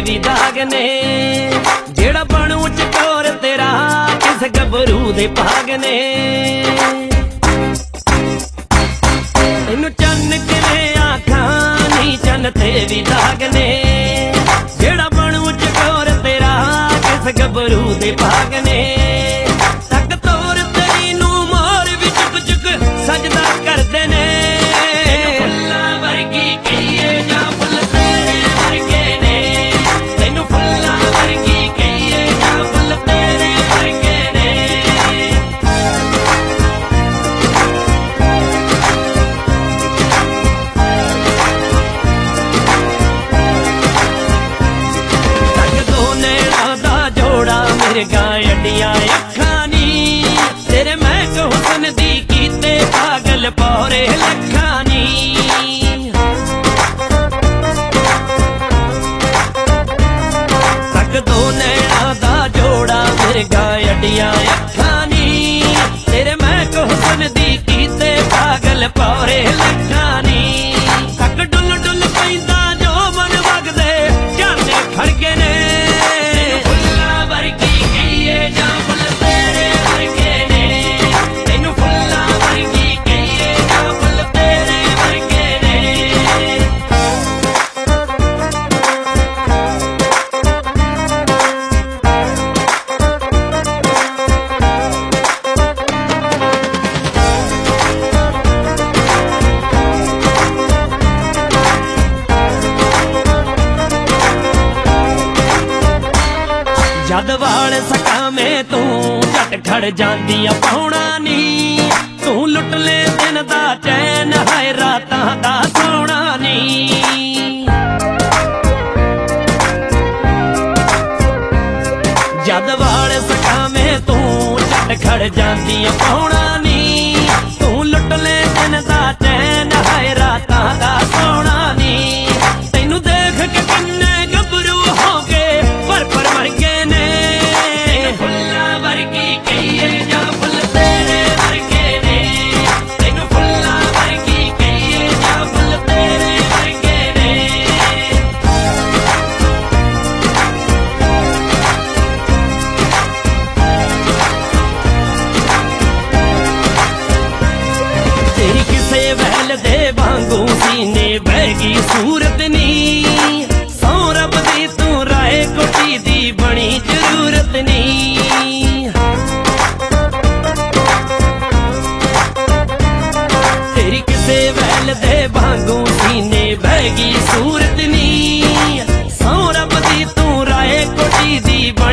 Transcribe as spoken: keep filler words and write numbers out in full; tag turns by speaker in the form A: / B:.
A: भी दाग ने जेड़ा बनू चकोर तेरा किस गबरू दे भाग ने इनू चन्न किवें आखां नी चन्न ते भी दाग ने जेड़ा बनू चकोर तेरा किस गबरू दे भाग ने तक तोर तेरी नू मोर भी चुक चुक सजदा करदे ने फुल्लां वर्गी कहिए जां फुल तेरे वर्गे ने तैनू फुल्लां वर्गी कहिए जां फुल तेरे वर्गे ने तक दो नैना दा जोड़ा मेरे गाय अड्डियां अखां नी तेरे महक हुस्न दी कीते पागल पौरे लखां नी तक दो नैना दा जोड़ा मेरे गाय अड्डियां अखां नी तेरे महक हुस्न दी कीते पागल पौरे लखां नी तक डुल डुल पैंदा जो मन वगदे झरने खड़के ने फुल्लां वर्गी कहिए जां फुल तेरे वर्गे ने तैनू फुल्लां वर्गी कहिए जां फुल तेरे वर्गे ने जद वाल सकावें तू झट खड़ जांदी आ पौना नी तू लुट ले दिन दा चैन हाय रातां दा सोना नी जद वाल सकावें तू झट खड़ जांदी आ पौना नी तू लुट ले दिन दा चैन हाय रातां दा सोना नी तैनू देख के किन्ने गभरू हो के पर पर मर गए ने फुल्लां वर्गी कहिए जां फुल तेरे वर्गे ने तैनू फुल्लां वर्गी कहिए जां फुल तेरे वर्गे ने तेरी किसे वैल दे वांगू सीने बहगी सूरत नी सौ रब दी तू राए कोठी दी बनी जरूरत नी तेरी किसे वैल दे वांगू सीने बहगी सूरत नी सौ रब दी तू राए कोठी दी बनी